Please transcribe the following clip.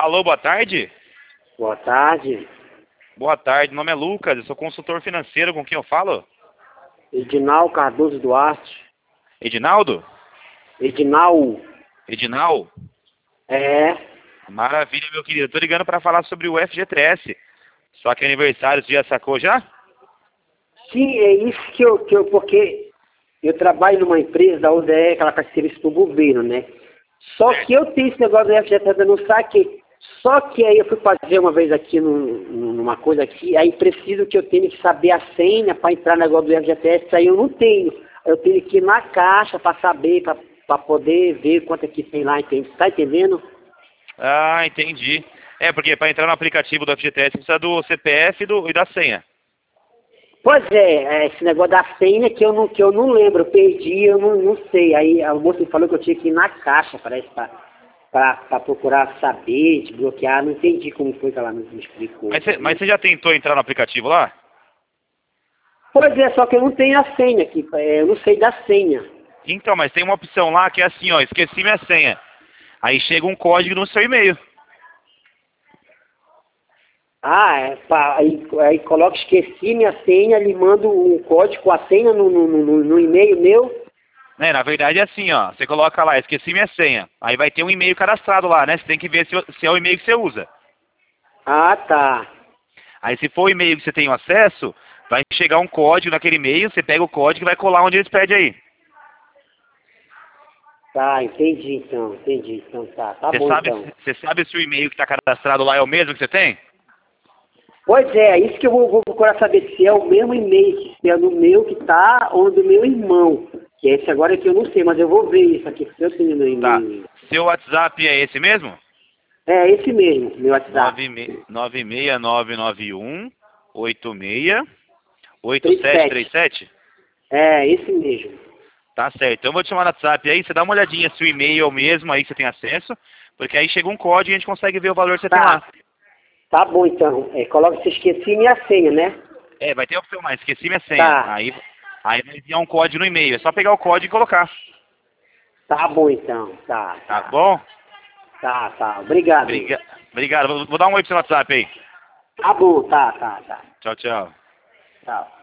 Alô, boa tarde. Boa tarde. Boa tarde, meu nome é Lucas, eu sou consultor financeiro, com quem eu falo? Edinal Cardoso Duarte. Edinaldo? Edinal. Edinal? É. Maravilha, meu querido. Eu tô ligando para falar sobre o FGTS. Só que é aniversário, você já sacou já? Sim, é isso porque eu trabalho numa empresa da UDE, que ela faz serviço pro governo, né? Só que eu tenho esse negócio do FGTS, eu não saquei. Só que aí eu fui fazer uma vez aqui numa coisa aqui, aí preciso que eu tenha que saber a senha para entrar no negócio do FGTS, isso aí eu não tenho. Eu tenho que ir na caixa para saber, para poder ver quanto é que tem lá, entende? Tá entendendo? Ah, entendi. É, porque para entrar no aplicativo do FGTS precisa do CPF e da senha. Pois é, esse negócio da senha que eu não lembro, eu perdi, eu não sei. Aí a moça me falou que eu tinha que ir na caixa, parece, para procurar saber, desbloquear. Não entendi como foi que ela me explicou. Mas você já tentou entrar no aplicativo lá? Pois é, só que eu não tenho a senha aqui, eu não sei da senha. Então, mas tem uma opção lá que é assim, ó, esqueci minha senha. Aí chega um código no seu e-mail. Ah, aí coloca esqueci minha senha, ele manda um código com a senha no e-mail meu. Né, na verdade é assim, ó, você coloca lá, esqueci minha senha. Aí vai ter um e-mail cadastrado lá, né? Você tem que ver se é o e-mail que você usa. Ah, tá. Aí se for o e-mail que você tem acesso, vai chegar um código naquele e-mail, você pega o código e vai colar onde eles pedem aí. Tá, entendi então, tá. Tá bom então. Você sabe se o e-mail que está cadastrado lá é o mesmo que você tem? Pois é isso que eu vou procurar saber se é o mesmo e-mail, se é no meu que tá, ou do meu irmão. Que esse agora é que eu não sei, mas eu vou ver isso aqui, porque eu tenho no Tá. e-mail. Seu WhatsApp é esse mesmo? É esse mesmo, meu WhatsApp. 37. 96991868737? É, esse mesmo. Tá certo. Então eu vou te chamar no WhatsApp aí, você dá uma olhadinha se o e-mail é o mesmo aí que você tem acesso, porque aí chega um código e a gente consegue ver o valor que você tem lá. Tá, tá bom então. Coloca se esqueci minha senha, né? É, vai ter a opção mais, esqueci minha senha. Tá, Aí vai enviar um código no e-mail. É só pegar o código e colocar. tá bom então. Tá bom? Tá. Obrigado. Obrigado. Vou dar um oi pro seu WhatsApp aí. Tá bom, tá. Tchau, tchau. Tchau.